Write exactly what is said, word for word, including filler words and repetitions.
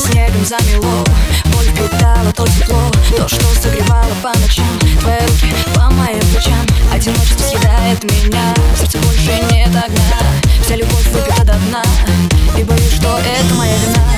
снегом замело. Боль впитала то тепло, то, что согревало по ночам. Твои руки по моим плечам. Одиночество съедает меня, в сердце больше нет огня. Вся любовь выпита до дна, и боюсь, что это моя вина.